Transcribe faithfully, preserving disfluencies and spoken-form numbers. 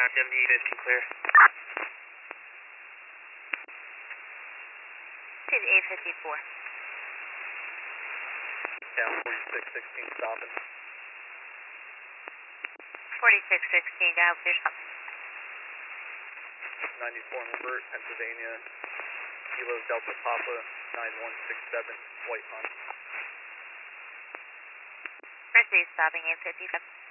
W fifty clear. To the eight fifty-four. Down forty-six sixteen stopping. forty-six sixteen, down clear stop. ninety-four number, Pennsylvania, Kilo Delta Papa, nine one six seven, White Pond. Mercy stopping eight fifty-seven.